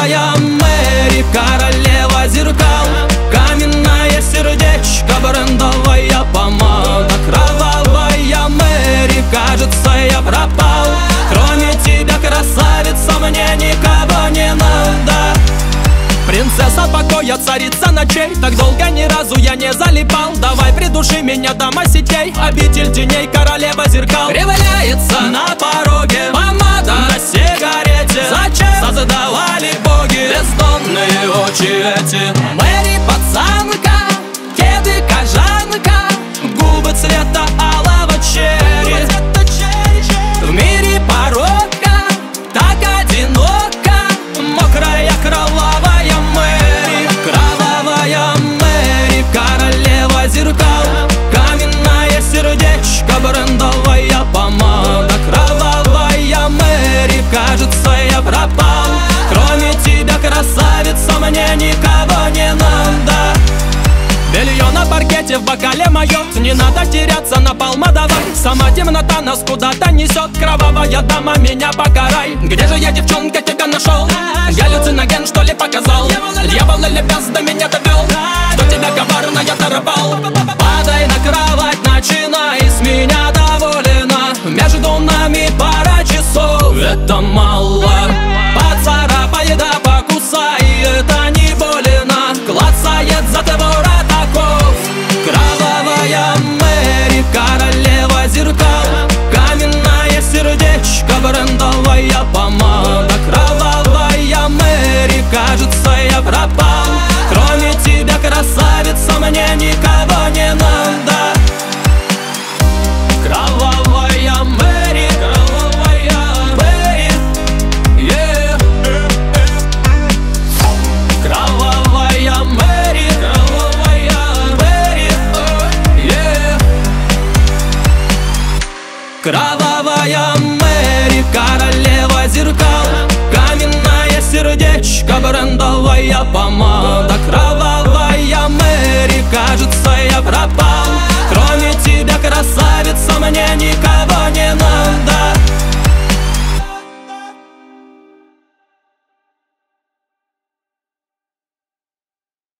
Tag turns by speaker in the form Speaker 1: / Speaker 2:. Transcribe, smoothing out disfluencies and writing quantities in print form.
Speaker 1: Кровавая Мэри, королева зеркал, каменное сердечко, брендовая помада. Кровавая Мэри, кажется, я пропал. Кроме тебя, красавица, мне никого не надо. Принцесса покоя, царица ночей, так долго ни разу я не залипал. Давай придуши меня, дома сетей, обитель теней, королева зеркал. Кривляется на пороге помада на сигарете. Зачем создавали боги бездонные очи эти? Мэри пацанка, кеды кожанка, губы цвета алого черри. В мире порока так одиноко, мокрая кровавая Мэри. Кровавая Мэри, королева зеркал, каменное сердечко, брендовая помада. Кровавая Мэри, кажется, я пропал. Кроме тебя, красавица, мне никого не надо. Белье на паркете в бокале моет, не надо теряться, напалм давай. Сама темнота нас куда-то несет, кровавая дама, меня покарай. Где же я, девчонка, тебя нашел? Галлюциноген, что ли, показал? Дьявол или бес до меня довел? Кто тебя коварно, я торопал? Падай на кровать, начинай, с меня доволена. Между нами пара часов, это мало. Поцарапай да покусай, это не больно. Клацает затвор атаков. Кровавая Мэри, королева зеркал, каменное сердечко, брендовая помада. Кровавая Мэри, кажется, я пропал. Кроме тебя, красавица, мне никого не надо. Кровавая Мэри, кровавая Мэри, yeah. Кровавая Мэри, кровавая Мэри, yeah. Кровавая Мэри, королева зеркал, каменное сердечко, брендовая помада. Кровавая Мэри, кажется, я